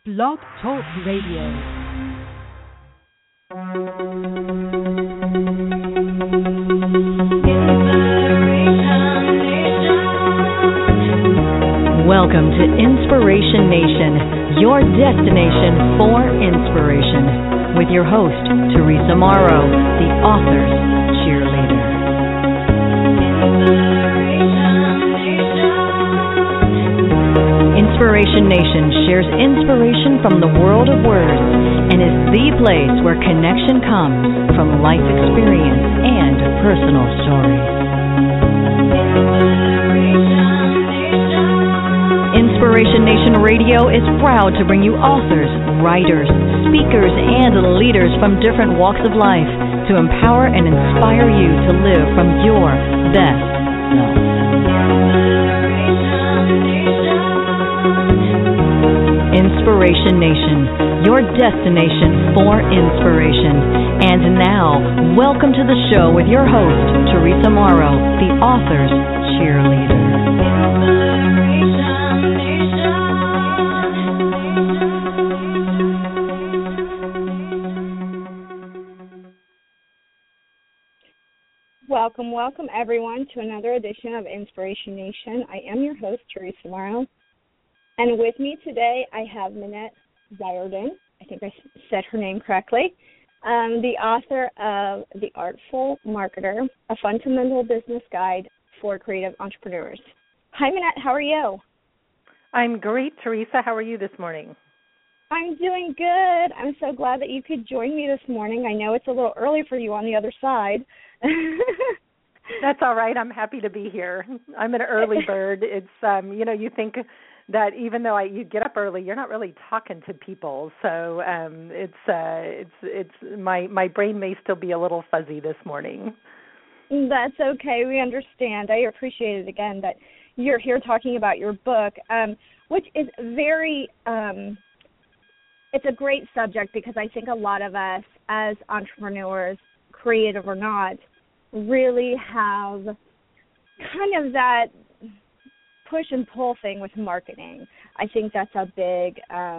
Blog Talk Radio. Welcome to Inspiration Nation, your destination for inspiration, with your host, Teresa Morrow, the author's cheerleader. Inspiration Nation shares inspiration from the world of words and is the place where connection comes from life experience and personal stories. Inspiration Nation Radio is proud to bring you authors, writers, speakers, and leaders from different walks of life to empower and inspire you to live from your best self. Inspiration Nation, your destination for inspiration. And now, welcome to the show with your host, Teresa Morrow, the author's cheerleader. Welcome everyone to another edition of Inspiration Nation. I am your host, Teresa Morrow. And with me today, I have Minette Zierden. I think I said her name correctly. The author of The Artful Marketer, a fundamental business guide for creative entrepreneurs. Hi, Minette. How are you? I'm great, Teresa. How are you this morning? I'm doing good. I'm so glad that you could join me this morning. I know it's a little early for you on the other side. That's all right. I'm happy to be here. I'm an early bird. It's you think that even though you get up early, you're not really talking to people. So it's my brain may still be a little fuzzy this morning. That's okay. We understand. I appreciate it again that you're here talking about your book, which is very it's a great subject because I think a lot of us as entrepreneurs, creative or not, really have kind of that push and pull thing with marketing. I think that's a big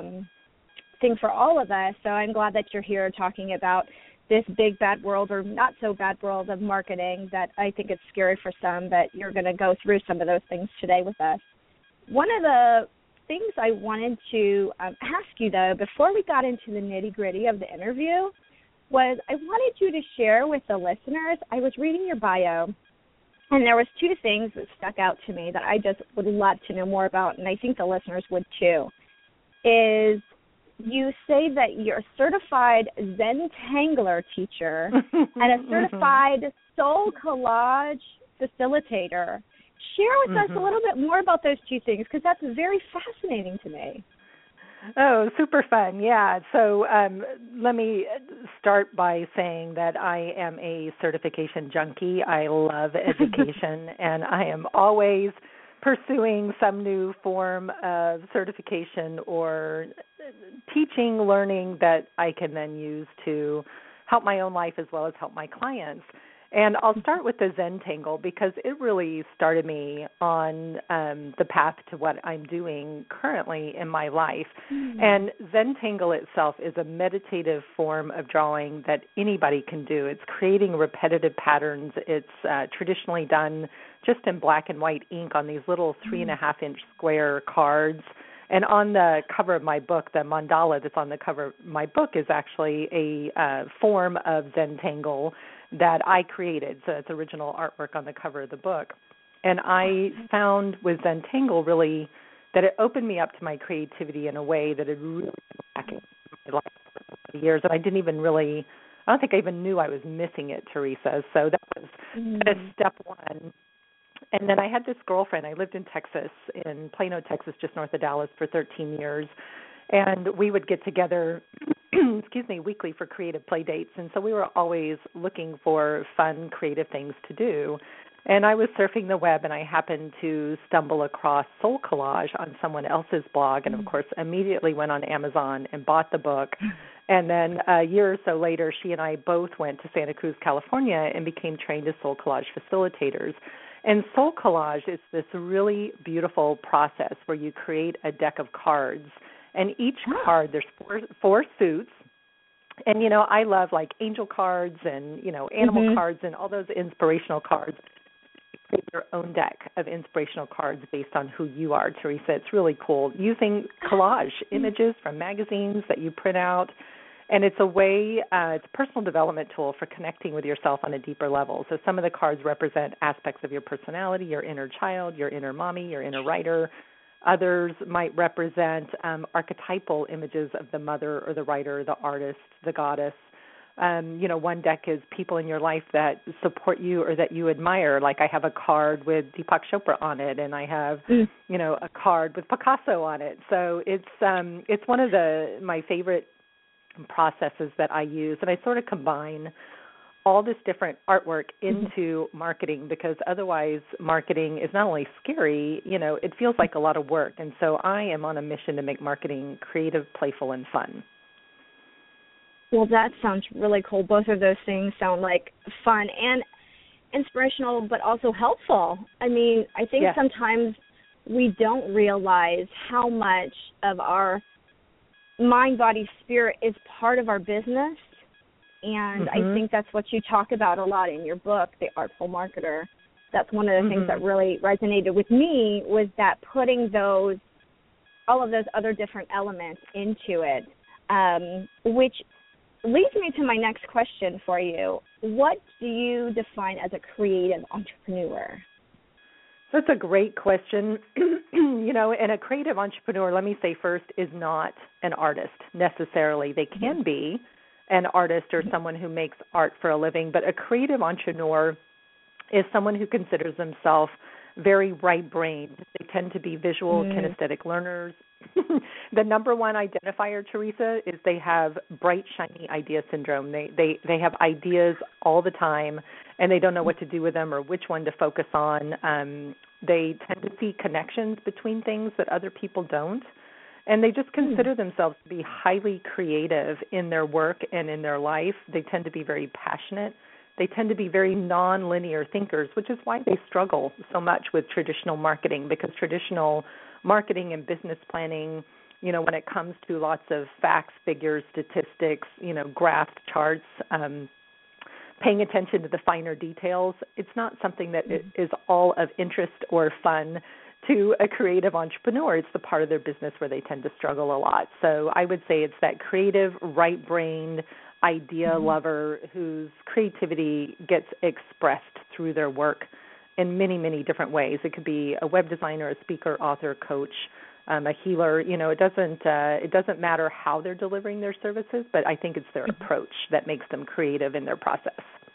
thing for all of us. So I'm glad that you're here talking about this big bad world or not so bad world of marketing that I think it's scary for some, but you're going to go through some of those things today with us. One of the things I wanted to ask you, though, before we got into the nitty-gritty of the interview, was I wanted you to share with the listeners. I was reading your bio, and there was two things that stuck out to me that I just would love to know more about, and I think the listeners would too, is you say that you're a certified Zentangler teacher and a certified soul collage facilitator. Share with us a little bit more about those two things because that's very fascinating to me. Oh, super fun. Yeah. So let me start by saying that I am a certification junkie. I love education, and I am always pursuing some new form of certification or teaching, learning that I can then use to help my own life as well as help my clients. And I'll start with the Zentangle because it really started me on the path to what I'm doing currently in my life. And Zentangle itself is a meditative form of drawing that anybody can do. It's creating repetitive patterns. It's traditionally done just in black and white ink on these little 3.5-inch square cards. And on the cover of my book, the mandala that's on the cover of my book is actually a form of Zentangle that I created. So it's original artwork on the cover of the book. And I found with Zentangle really that it opened me up to my creativity in a way that had really been lacking in my life for years. And I don't think I even knew I was missing it, Teresa. So that was kind of step one. And then I had this girlfriend. I lived in Texas, in Plano, Texas, just north of Dallas for 13 years. And we would get together, weekly for creative play dates. And so we were always looking for fun, creative things to do. And I was surfing the web, and I happened to stumble across Soul Collage on someone else's blog. And, of course, immediately went on Amazon and bought the book. And then a year or so later, she and I both went to Santa Cruz, California, and became trained as Soul Collage facilitators. And Soul Collage is this really beautiful process where you create a deck of cards And each card, there's four suits. And, I love like angel cards and, animal cards and all those inspirational cards. Create your own deck of inspirational cards based on who you are, Teresa. It's really cool. Using collage images from magazines that you print out. And it's a way, it's a personal development tool for connecting with yourself on a deeper level. So some of the cards represent aspects of your personality, your inner child, your inner mommy, your inner writer. Others might represent archetypal images of the mother or the writer, the artist, the goddess. One deck is people in your life that support you or that you admire. Like I have a card with Deepak Chopra on it, and I have, a card with Picasso on it. So it's one of my favorite processes that I use, and I sort of combine all this different artwork into marketing, because otherwise marketing is not only scary, it feels like a lot of work. And so I am on a mission to make marketing creative, playful, and fun. Well, that sounds really cool. Both of those things sound like fun and inspirational, but also helpful. I mean, I think sometimes we don't realize how much of our mind, body, spirit is part of our business. And I think that's what you talk about a lot in your book, The Artful Marketer. That's one of the things that really resonated with me, was that putting all of those other different elements into it, which leads me to my next question for you. What do you define as a creative entrepreneur? That's a great question. And a creative entrepreneur, let me say first, is not an artist necessarily. They can be an artist or someone who makes art for a living, but a creative entrepreneur is someone who considers themselves very right-brained. They tend to be visual, kinesthetic learners. The number one identifier, Teresa, is they have bright, shiny idea syndrome. They have ideas all the time, and they don't know what to do with them or which one to focus on. They tend to see connections between things that other people don't. And they just consider themselves to be highly creative in their work and in their life. They tend to be very passionate. They tend to be very non-linear thinkers, which is why they struggle so much with traditional marketing, because traditional marketing and business planning, when it comes to lots of facts, figures, statistics, graphs, charts, paying attention to the finer details, it's not something that is all of interest or fun to a creative entrepreneur. It's the part of their business where they tend to struggle a lot. So I would say it's that creative, right-brained idea lover whose creativity gets expressed through their work in many, many different ways. It could be a web designer, a speaker, author, coach, a healer. It doesn't matter how they're delivering their services, but I think it's their approach that makes them creative in their process.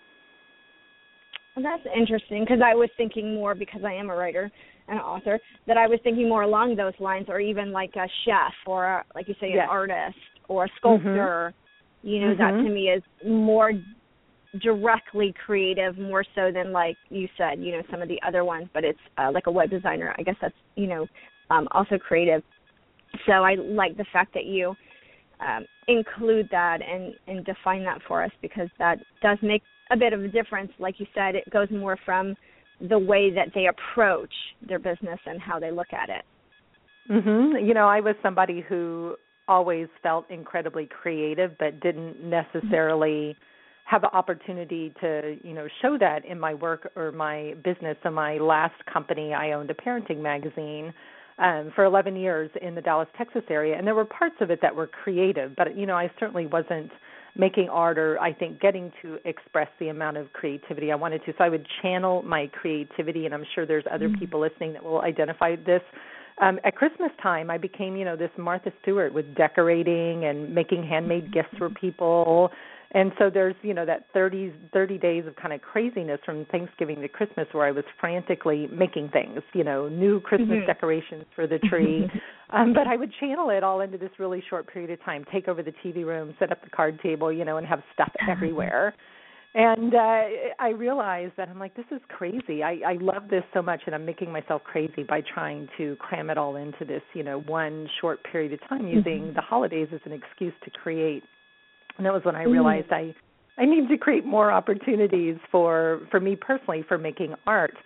Well, that's interesting, because I was thinking more, because I am a writer and an author, that I was thinking more along those lines, or even like a chef, or like you say, an artist or a sculptor. That to me is more directly creative, more so than, like you said, some of the other ones. But it's like a web designer. I guess that's also creative. So I like the fact that you include that and define that for us, because that does make a bit of a difference. Like you said, it goes more from the way that they approach their business and how they look at it. I was somebody who always felt incredibly creative, but didn't necessarily have the opportunity to, show that in my work or my business. So my last company, I owned a parenting magazine for 11 years in the Dallas, Texas area, and there were parts of it that were creative, but, I certainly wasn't making art, or I think getting to express the amount of creativity I wanted to. So I would channel my creativity, and I'm sure there's other people listening that will identify this. At Christmas time, I became, this Martha Stewart with decorating and making handmade gifts for people. And so there's, that 30 days of kind of craziness from Thanksgiving to Christmas where I was frantically making things, new Christmas decorations for the tree. But I would channel it all into this really short period of time, take over the TV room, set up the card table, and have stuff everywhere. And I realized that I'm like, this is crazy. I love this so much, and I'm making myself crazy by trying to cram it all into this, one short period of time, using the holidays as an excuse to create. And that was when I realized I need to create more opportunities for me personally for making art.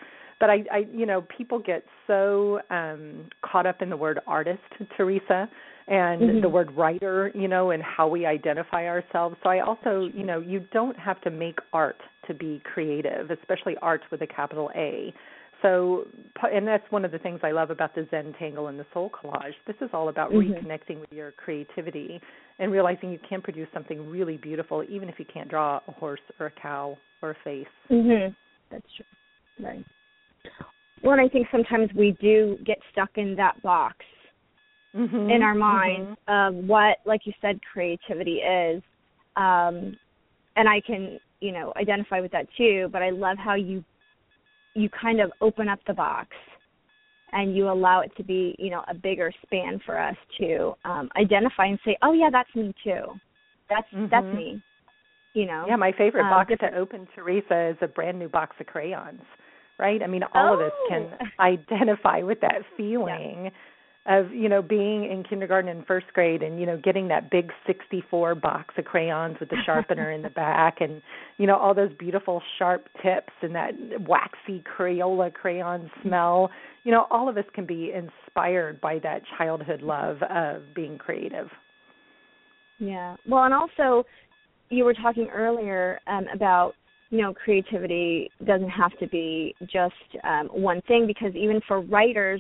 But I people get so caught up in the word artist, Teresa, and the word writer, and how we identify ourselves. So I also, you don't have to make art to be creative, especially art with a capital A. So, and that's one of the things I love about the Zentangle and the Soul Collage. This is all about reconnecting with your creativity and realizing you can produce something really beautiful, even if you can't draw a horse or a cow or a face. That's true. Right. Well, and I think sometimes we do get stuck in that box in our minds of what, like you said, creativity is. And I can, identify with that too, but I love how you kind of open up the box and you allow it to be, a bigger span for us to identify and say, oh, yeah, that's me too. That's me, Yeah, my favorite box to open, Teresa, is a brand new box of crayons, right? I mean, all of us can identify with that feeling of, being in kindergarten and first grade and, getting that big 64 box of crayons with the sharpener in the back and, all those beautiful sharp tips and that waxy Crayola crayon smell. All of us can be inspired by that childhood love of being creative. Yeah. Well, and also you were talking earlier about, creativity doesn't have to be just one thing, because even for writers,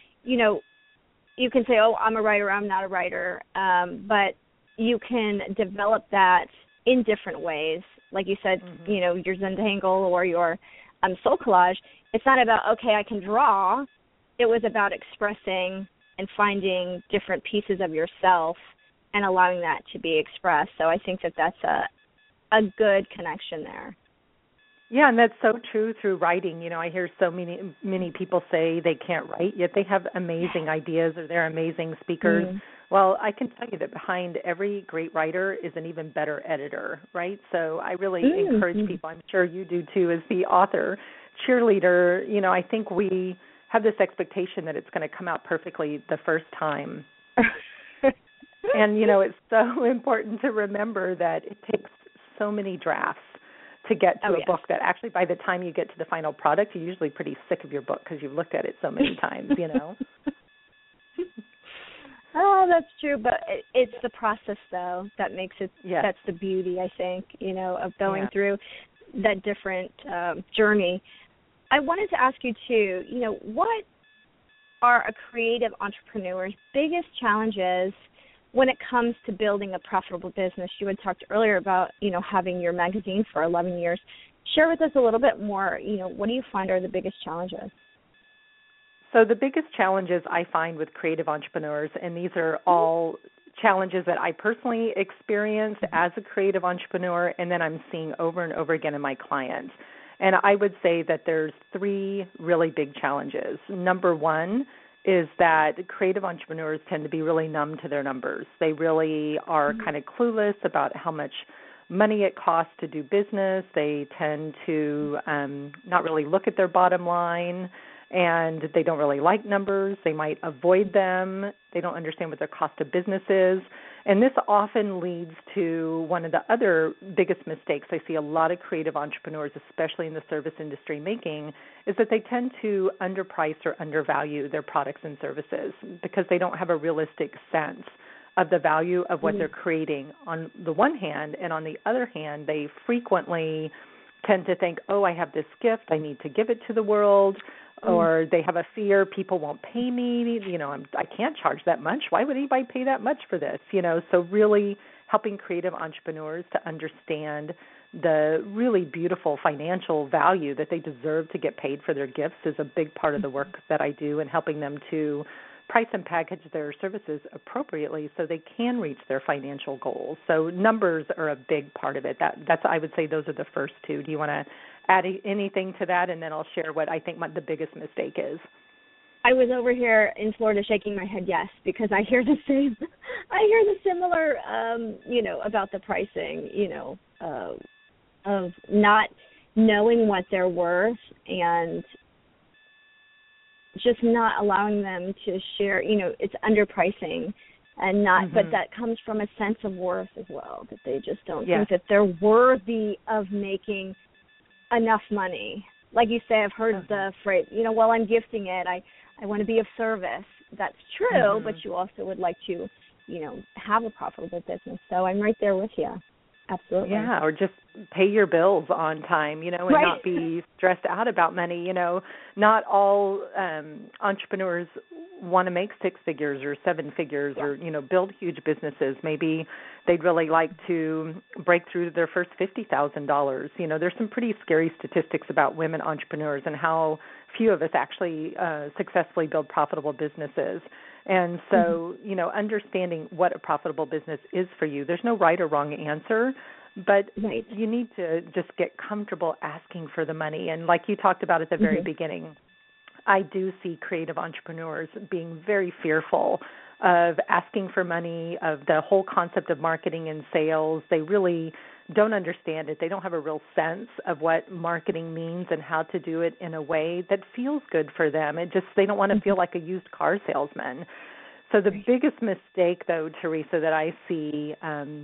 you can say, oh, I'm a writer, I'm not a writer, but you can develop that in different ways. Like you said, your Zentangle or your Soul Collage, it's not about, okay, I can draw. It was about expressing and finding different pieces of yourself and allowing that to be expressed. So I think that that's a good connection there. Yeah, and that's so true through writing. I hear so many people say they can't write, yet they have amazing ideas or they're amazing speakers. Well, I can tell you that behind every great writer is an even better editor, right? So I really encourage people, I'm sure you do too, as the author, cheerleader, I think we have this expectation that it's going to come out perfectly the first time. And, it's so important to remember that it takes so many drafts to get to a book that actually by the time you get to the final product, you're usually pretty sick of your book because you've looked at it so many times, Oh, that's true, but it's the process, though, that makes it, that's the beauty, I think, of going through that different journey. I wanted to ask you, too, what are a creative entrepreneur's biggest challenges when it comes to building a profitable business? You had talked earlier about, having your magazine for 11 years. Share with us a little bit more, what do you find are the biggest challenges? So the biggest challenges I find with creative entrepreneurs, and these are all challenges that I personally experienced as a creative entrepreneur, and then I'm seeing over and over again in my clients. And I would say that there's three really big challenges. Number one is that creative entrepreneurs tend to be really numb to their numbers. They really are kind of clueless about how much money it costs to do business. They tend to not really look at their bottom line, and they don't really like numbers. They might avoid them. They don't understand what their cost of business is. And this often leads to one of the other biggest mistakes I see a lot of creative entrepreneurs, especially in the service industry, making, is that they tend to underprice or undervalue their products and services because they don't have a realistic sense of the value of what they're creating on the one hand, and on the other hand, they frequently tend to think, oh, I have this gift, I need to give it to the world, or they have a fear people won't pay me, I can't charge that much. Why would anybody pay that much for this? So really helping creative entrepreneurs to understand the really beautiful financial value that they deserve to get paid for their gifts is a big part of the work that I do, and helping them to price and package their services appropriately so they can reach their financial goals. So numbers are a big part of it. That's I would say those are the first two. Do you want to add anything to that, and then I'll share what I think the biggest mistake is? I was over here in Florida shaking my head yes, because I hear the same. I hear the similar, about the pricing, of not knowing what they're worth and just not allowing them to share, it's underpricing and not, but that comes from a sense of worth as well, that they just don't think that they're worthy of making enough money like you say, I've heard the phrase, while I'm gifting it, I want to be of service. That's true, but you also would like to, have a profitable business. So I'm right there with you. Absolutely. Yeah, or just pay your bills on time, and right. not be stressed out about money. Not all entrepreneurs want to make six figures or seven figures or, build huge businesses. Maybe they'd really like to break through to their first $50,000. There's some pretty scary statistics about women entrepreneurs and how few of us actually successfully build profitable businesses. And so, understanding what a profitable business is for you, there's no right or wrong answer, but you need to just get comfortable asking for the money. And like you talked about at the very beginning, I do see creative entrepreneurs being very fearful of asking for money, of the whole concept of marketing and sales. They really don't understand it. They don't have a real sense of what marketing means and how to do it in a way that feels good for them. They don't want to feel like a used car salesman. So the biggest mistake, though, Teresa, that I see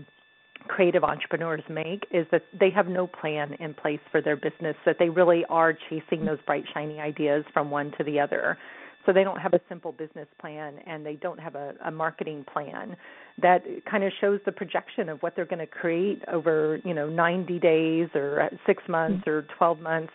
creative entrepreneurs make is that they have no plan in place for their business, that they really are chasing those bright, shiny ideas from one to the other. So they don't have a simple business plan, and they don't have a marketing plan that kind of shows the projection of what they're going to create over, 90 days or 6 months or 12 months.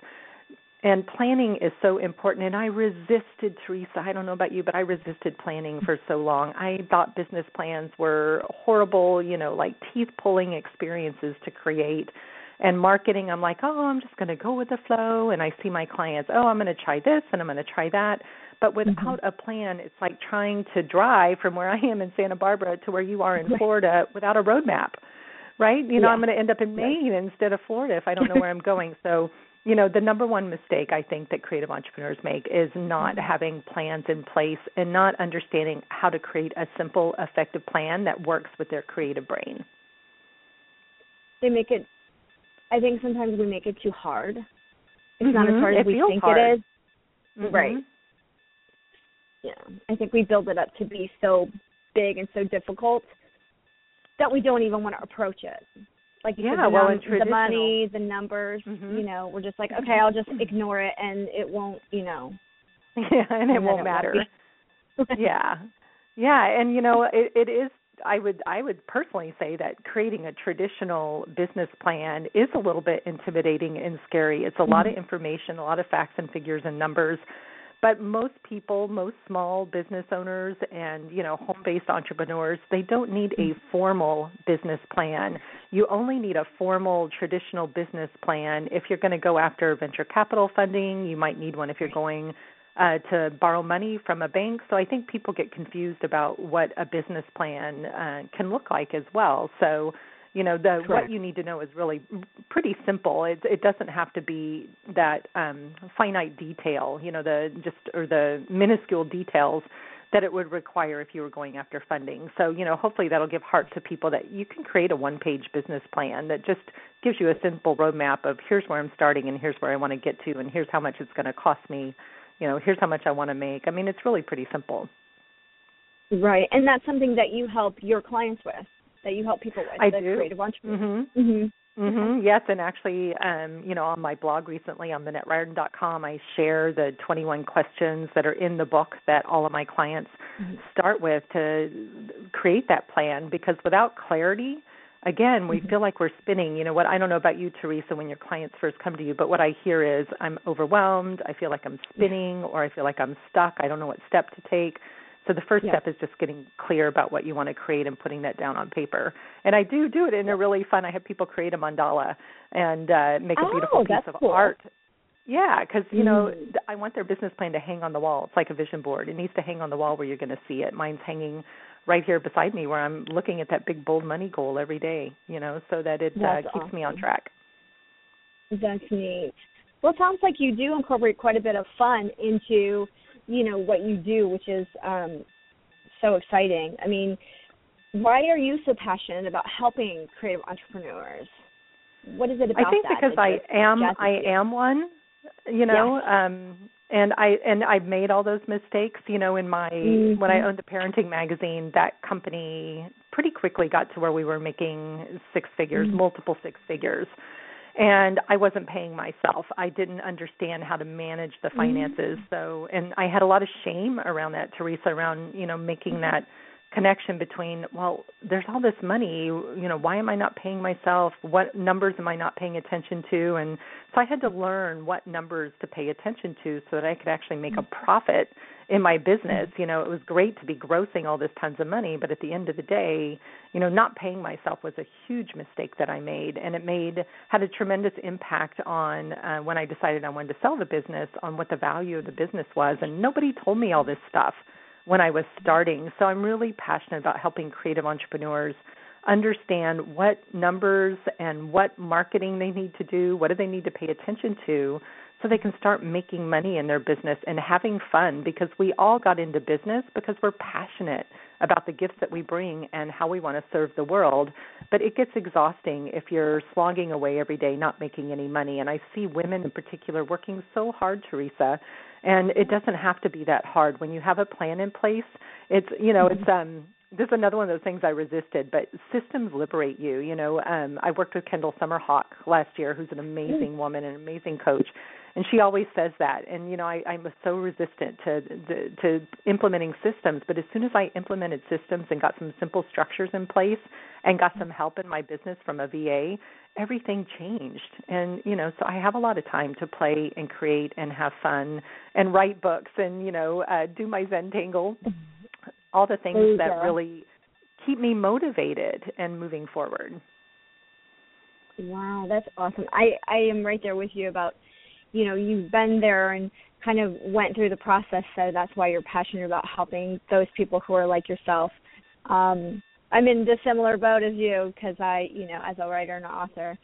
And planning is so important. And I resisted, Teresa, I don't know about you, but I resisted planning for so long. I thought business plans were horrible, like teeth-pulling experiences to create. And marketing, I'm like, I'm just going to go with the flow. And I see my clients, I'm going to try this and I'm going to try that. But without a plan, it's like trying to drive from where I am in Santa Barbara to where you are in Florida without a roadmap, right? I'm going to end up in Maine instead of Florida if I don't know where I'm going. So, the number one mistake I think that creative entrepreneurs make is not having plans in place and not understanding how to create a simple, effective plan that works with their creative brain. I think sometimes we make it too hard. It's not as hard as we think hard. it is. Right. Yeah. I think we build it up to be so big and so difficult that we don't even want to approach it. Like you said, the money, the numbers, we're just like, okay, I'll just ignore it and it won't, Yeah, and it won't matter. Yeah. And, it is, I would personally say that creating a traditional business plan is a little bit intimidating and scary. It's a lot of information, a lot of facts and figures and numbers. But most people, most small business owners and, home-based entrepreneurs, they don't need a formal business plan. You only need a formal, traditional business plan. If you're going to go after venture capital funding, you might need one if you're going to borrow money from a bank. So I think people get confused about what a business plan can look like as well. So, what you need to know is really pretty simple. It doesn't have to be that finite detail, the minuscule details that it would require if you were going after funding. So, hopefully that'll give heart to people that you can create a one-page business plan that just gives you a simple roadmap of here's where I'm starting and here's where I want to get to and here's how much it's going to cost me. Here's how much I want to make. I mean, it's really pretty simple. Right, and that's something that you help your clients with. That you help people with, creative entrepreneurs. Yes, and actually, on my blog recently on MinetteRiordan.com, I share the 21 questions that are in the book that all of my clients start with to create that plan, because without clarity, again, we feel like we're spinning. I don't know about you, Teresa, when your clients first come to you, but what I hear is I'm overwhelmed, I feel like I'm spinning, or I feel like I'm stuck, I don't know what step to take. So the first step is just getting clear about what you want to create and putting that down on paper. And I do it in a really fun. I have people create a mandala and make a beautiful piece of art. Yeah, because, I want their business plan to hang on the wall. It's like a vision board. It needs to hang on the wall where you're going to see it. Mine's hanging right here beside me where I'm looking at that big, bold money goal every day, so that it keeps me on track. That's neat. Well, it sounds like you do incorporate quite a bit of fun into what you do, which is so exciting. I mean, why are you so passionate about helping creative entrepreneurs? What is it about that? I think because I am one, and I've made all those mistakes, in my when I owned a parenting magazine. That company pretty quickly got to where we were making six figures, multiple six figures. And I wasn't paying myself. I didn't understand how to manage the finances. So, and I had a lot of shame around that, Teresa, around, making that connection between, well, there's all this money, why am I not paying myself? What numbers am I not paying attention to? And so I had to learn what numbers to pay attention to so that I could actually make a profit in my business. It was great to be grossing all this tons of money, but at the end of the day, not paying myself was a huge mistake that I made, and it had a tremendous impact on when I decided I wanted to sell the business, on what the value of the business was, and nobody told me all this stuff when I was starting. So I'm really passionate about helping creative entrepreneurs understand what numbers and what marketing they need to do, what do they need to pay attention to, so they can start making money in their business and having fun, because we all got into business because we're passionate about the gifts that we bring and how we want to serve the world. But it gets exhausting if you're slogging away every day not making any money. And I see women in particular working so hard, Teresa, and it doesn't have to be that hard. When you have a plan in place, this is another one of those things I resisted, but systems liberate you. I worked with Kendall Summerhawk last year, who's an amazing woman, an amazing coach, and she always says that. And, I'm so resistant to implementing systems, but as soon as I implemented systems and got some simple structures in place and got some help in my business from a VA, everything changed. And, so I have a lot of time to play and create and have fun and write books and, do my Zentangle, all the things that really keep me motivated and moving forward. Wow, that's awesome. I am right there with you about, you've been there and kind of went through the process, so that's why you're passionate about helping those people who are like yourself. I'm in the similar boat as you, because I, as a writer and an author,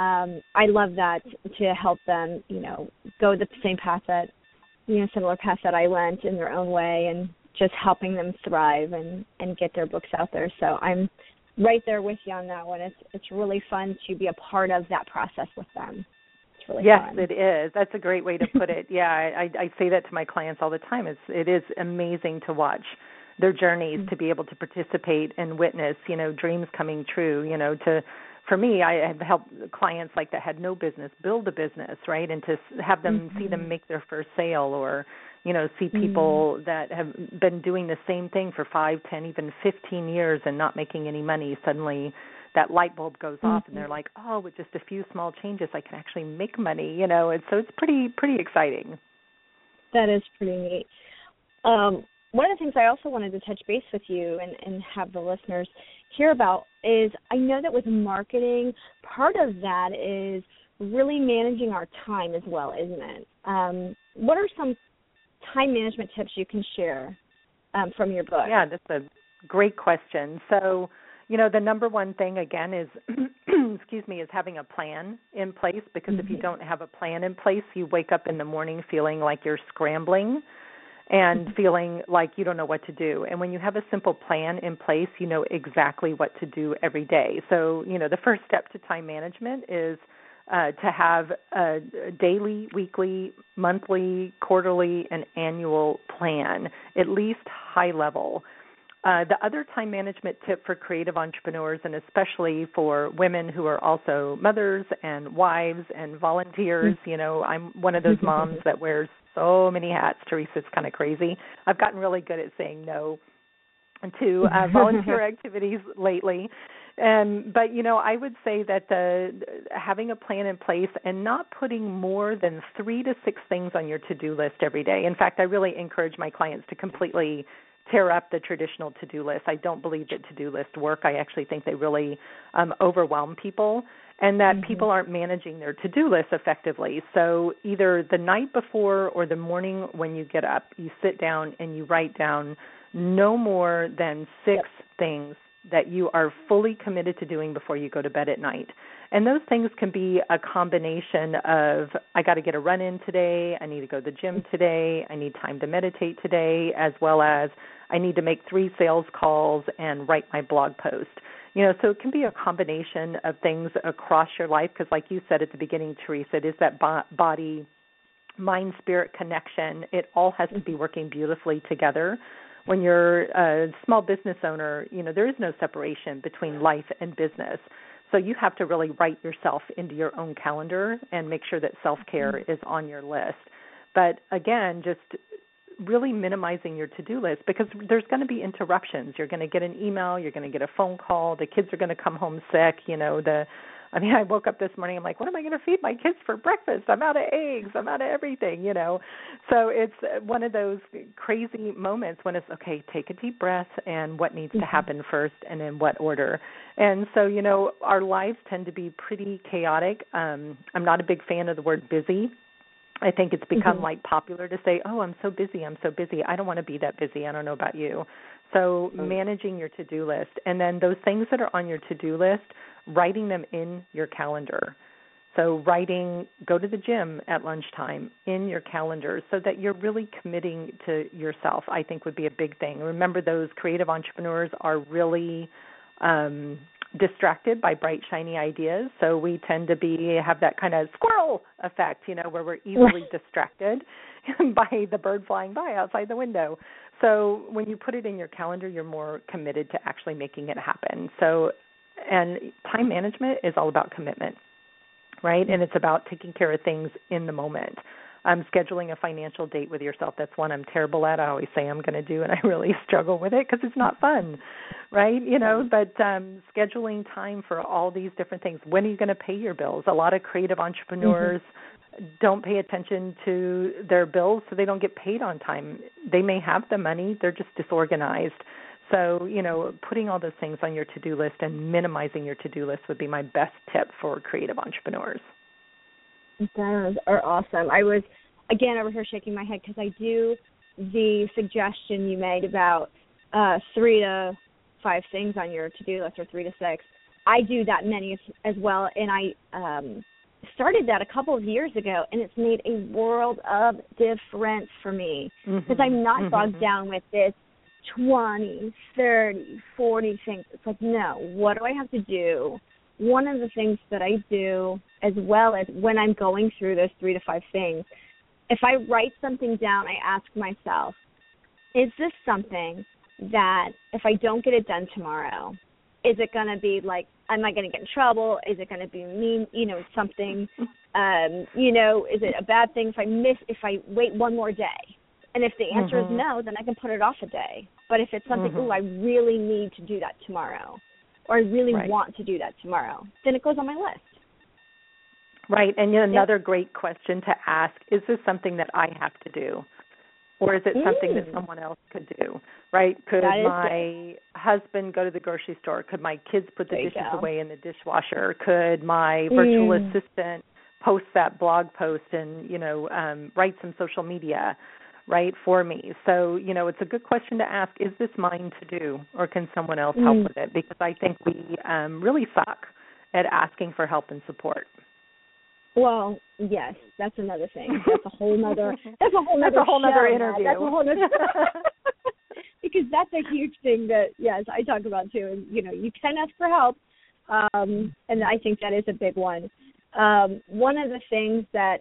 I love that, to help them, go the same path that, similar path that I went in their own way, and just helping them thrive and get their books out there. So I'm right there with you on that one. It's really fun to be a part of that process with them. It's really yes, fun. It is. That's a great way to put it. Yeah, I say that to my clients all the time. It is amazing to watch their journeys, to be able to participate and witness, dreams coming true, for me, I have helped clients like that had no business build a business, right, and to have them see them make their first sale, or see people that have been doing the same thing for 5, 10, even 15 years and not making any money. Suddenly that light bulb goes off and they're like, oh, with just a few small changes, I can actually make money, and so it's pretty exciting. That is pretty neat. One of the things I also wanted to touch base with you and have the listeners hear about is, I know that with marketing, part of that is really managing our time as well, isn't it? What are some time management tips you can share from your book? Yeah, that's a great question. So, the number one thing, again, is, is having a plan in place, because if you don't have a plan in place, you wake up in the morning feeling like you're scrambling and feeling like you don't know what to do. And when you have a simple plan in place, you know exactly what to do every day. So, the first step to time management is to have a daily, weekly, monthly, quarterly, and annual plan, at least high level. The other time management tip for creative entrepreneurs, and especially for women who are also mothers and wives and volunteers, I'm one of those moms that wears so many hats, Teresa. It's kind of crazy. I've gotten really good at saying no to volunteer activities lately. But, I would say that having a plan in place and not putting more than 3 to 6 things on your to-do list every day. In fact, I really encourage my clients to completely tear up the traditional to-do list. I don't believe that to-do lists work. I actually think they really overwhelm people, and that people aren't managing their to-do list effectively. So either the night before or the morning when you get up, you sit down and you write down no more than 6 things that you are fully committed to doing before you go to bed at night. And those things can be a combination of, I got to get a run in today, I need to go to the gym today, I need time to meditate today, as well as I need to make 3 sales calls and write my blog post. So it can be a combination of things across your life, because like you said at the beginning, Teresa, it is that body, mind, spirit connection. It all has to be working beautifully together. When you're a small business owner, there is no separation between life and business. So you have to really write yourself into your own calendar and make sure that self-care is on your list. But again, just really minimizing your to-do list, because there's going to be interruptions. You're going to get an email, you're going to get a phone call, the kids are going to come home sick, I woke up this morning, I'm like, what am I going to feed my kids for breakfast? I'm out of eggs, I'm out of everything, So it's one of those crazy moments when it's, okay, take a deep breath, and what needs to happen first, and in what order. And so, our lives tend to be pretty chaotic. I'm not a big fan of the word busy. I think it's become like popular to say, oh, I'm so busy. I don't want to be that busy. I don't know about you. So managing your to-do list, and then those things that are on your to-do list, writing them in your calendar. So go to the gym at lunchtime in your calendar so that you're really committing to yourself, I think would be a big thing. Remember, those creative entrepreneurs are really distracted by bright, shiny ideas. So we tend to have that kind of squirrel effect, where we're easily distracted by the bird flying by outside the window. So when you put it in your calendar, you're more committed to actually making it happen. And time management is all about commitment, right? And it's about taking care of things in the moment. Scheduling a financial date with yourself, that's one I'm terrible at. I always say I'm going to do, and I really struggle with it because it's not fun, right? But scheduling time for all these different things. When are you going to pay your bills? A lot of creative entrepreneurs don't pay attention to their bills, so they don't get paid on time. They may have the money, they're just disorganized. So, putting all those things on your to-do list and minimizing your to-do list would be my best tip for creative entrepreneurs. Those are awesome. I was, again, over here shaking my head because I do the suggestion you made about 3 to 5 things on your to-do list, or 3 to 6. I do that many as well, and I started that a couple of years ago, and it's made a world of difference for me because I'm not bogged down with this 20, 30, 40 things. It's like, no, what do I have to do? One of the things that I do, as well as when I'm going through those 3 to 5 things, if I write something down, I ask myself, is this something that if I don't get it done tomorrow, is it going to be like, am I going to get in trouble? Is it going to be mean, something, is it a bad thing if I wait one more day? And if the answer is no, then I can put it off a day. But if it's something, I really need to do that tomorrow, or I really want to do that tomorrow, then it goes on my list. Right. And another great question to ask, is this something that I have to do? Or is it something that someone else could do, right? Could my husband go to the grocery store? Could my kids put the dishes away in the dishwasher? Could my virtual assistant post that blog post and, write some social media, right, for me? So, it's a good question to ask, is this mine to do, or can someone else help with it? Because I think we really suck at asking for help and support. Well, yes, that's another thing. That's a whole nother interview. That's a whole nother because that's a huge thing that, yes, I talk about too. And, you can ask for help, and I think that is a big one. One of the things that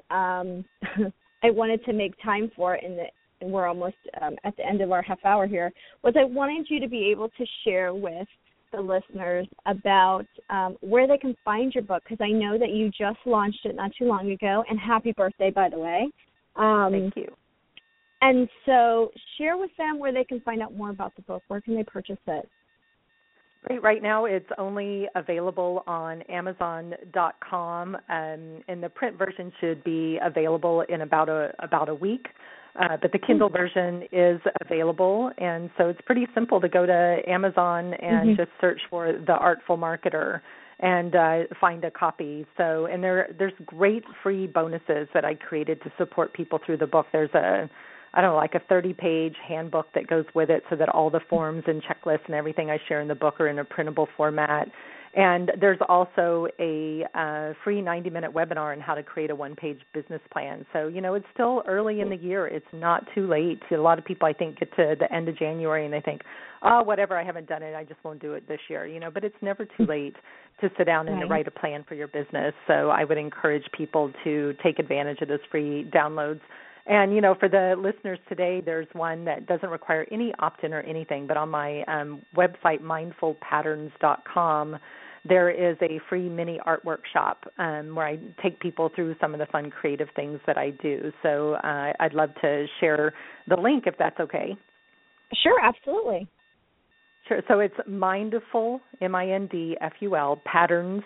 I wanted to make time for, and we're almost at the end of our half hour here, was I wanted you to be able to share with the listeners about where they can find your book, because I know that you just launched it not too long ago, and happy birthday, by the way. Thank you. And so share with them where they can find out more about the book. Where can they purchase it? Right now it's only available on Amazon.com, and the print version should be available in about a week. But the Kindle version is available, and so it's pretty simple to go to Amazon and just search for The Artful Marketer and find a copy. So, and there's great free bonuses that I created to support people through the book. There's a 30-page handbook that goes with it so that all the forms and checklists and everything I share in the book are in a printable format. And there's also a free 90-minute webinar on how to create a one-page business plan. So, it's still early in the year. It's not too late. A lot of people, I think, get to the end of January and they think, oh, whatever, I haven't done it. I just won't do it this year. But it's never too late to sit down and write a plan for your business. So I would encourage people to take advantage of those free downloads. And, for the listeners today, there's one that doesn't require any opt-in or anything, but on my website, mindfulpatterns.com, there is a free mini art workshop where I take people through some of the fun creative things that I do. So I'd love to share the link if that's okay. Sure, absolutely. Sure. So it's Mindful, MINDFUL, patterns,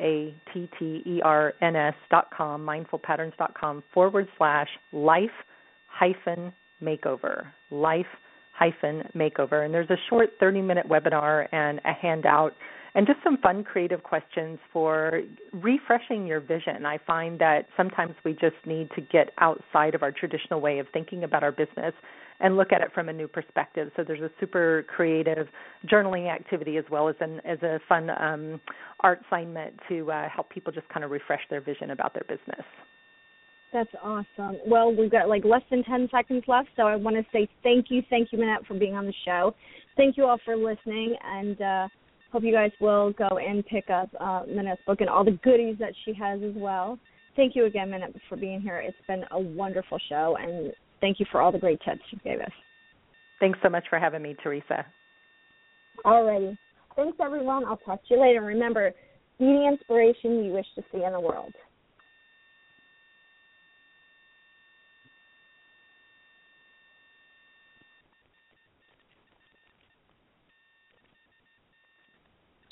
PATTERNS.com, mindfulpatterns.com/life-makeover, life-makeover. And there's a short 30-minute webinar and a handout and just some fun creative questions for refreshing your vision. I find that sometimes we just need to get outside of our traditional way of thinking about our business and look at it from a new perspective. So there's a super creative journaling activity as well as a fun art assignment to help people just kind of refresh their vision about their business. That's awesome. Well, we've got like less than 10 seconds left, so I want to say thank you, Minette, for being on the show. Thank you all for listening, and hope you guys will go and pick up Minette's book and all the goodies that she has as well. Thank you again, Minette, for being here. It's been a wonderful show, and thank you for all the great tips you gave us. Thanks so much for having me, Teresa. All righty. Thanks, everyone. I'll talk to you later. Remember, be the inspiration you wish to see in the world.